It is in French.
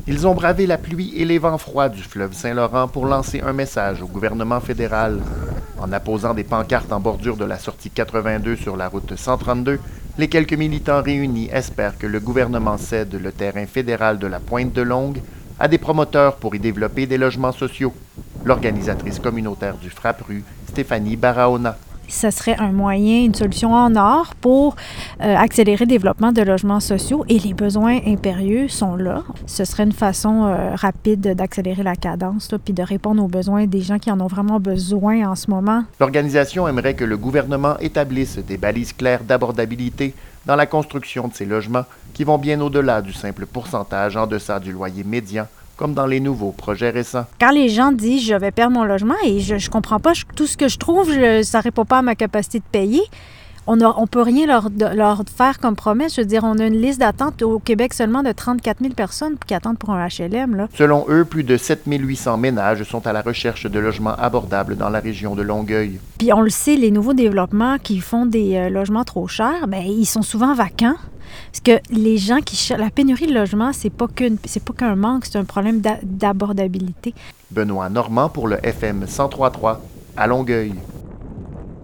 Ils ont bravé la pluie et les vents froids du fleuve Saint-Laurent pour lancer un message au gouvernement fédéral. En apposant des pancartes en bordure de la sortie 82 sur la route 132, les quelques militants réunis espèrent que le gouvernement cède le terrain fédéral de la Pointe-de-Longue à des promoteurs pour y développer des logements sociaux. L'organisatrice communautaire du Frappru, Stéphanie Barahona. Ce serait un moyen, une solution en or pour accélérer le développement de logements sociaux et les besoins impérieux sont là. Ce serait une façon rapide d'accélérer la cadence puis de répondre aux besoins des gens qui en ont vraiment besoin en ce moment. L'organisation aimerait que le gouvernement établisse des balises claires d'abordabilité dans la construction de ces logements qui vont bien au-delà du simple pourcentage en deçà du loyer médian, comme dans les nouveaux projets récents. Quand les gens disent « je vais perdre mon logement » et je comprends pas, tout ce que je trouve, ça ne répond pas à ma capacité de payer, on peut rien leur faire comme promesse. Je veux dire, on a une liste d'attente au Québec seulement de 34 000 personnes qui attendent pour un HLM. Là. Selon eux, plus de 7 800 ménages sont à la recherche de logements abordables dans la région de Longueuil. Puis on le sait, les nouveaux développements qui font des logements trop chers, bien, ils sont souvent vacants. Parce que les gens qui cherchent... La pénurie de logements, c'est pas qu'un manque, c'est un problème d'abordabilité. Benoît Normand pour le FM 103.3 à Longueuil.